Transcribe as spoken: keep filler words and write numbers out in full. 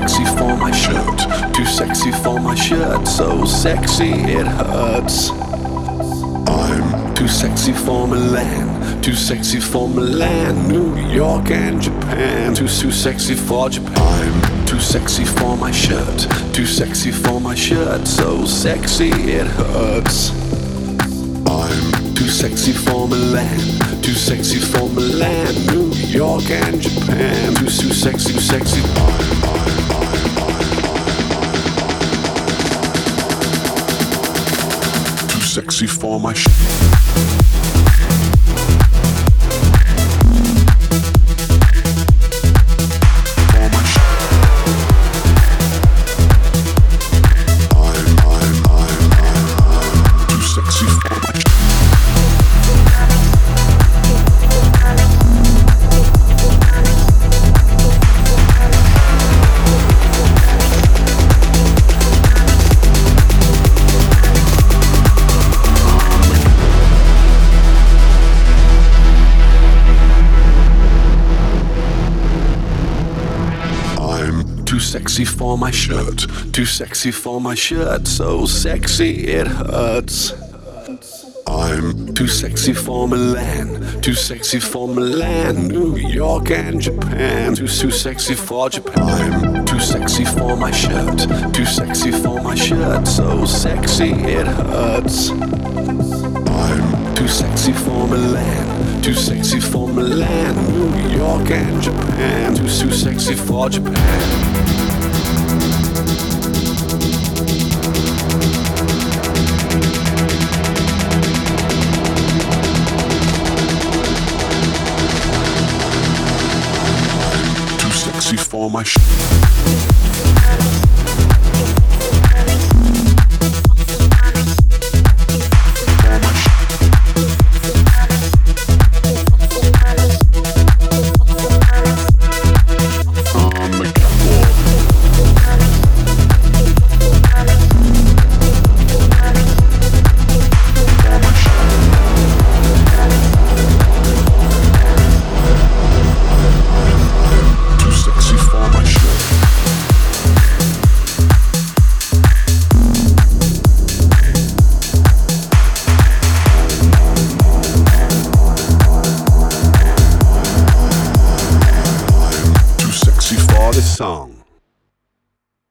sexy for my shirt, too sexy for my shirt, so sexy it hurts. I'm too sexy for Milan, too sexy for Milan, New York and Japan, too too sexy for Japan. I'm too sexy for my shirt, too sexy for my shirt, so sexy it hurts. I'm too sexy for Milan, too sexy for Milan, New York and Japan, too too sexy, too sexy. I'm, I'm, I'm, too sexy for my shirt. Too sexy for my shirt, too sexy for my shirt, so sexy it hurts. I'm too sexy for Milan, too sexy for Milan, New York and Japan, too too sexy for Japan. I'm too sexy for my shirt, too sexy for my shirt, so sexy it hurts. I'm too sexy for Milan, too sexy for Milan, New York and Japan, too too sexy for Japan. For my sh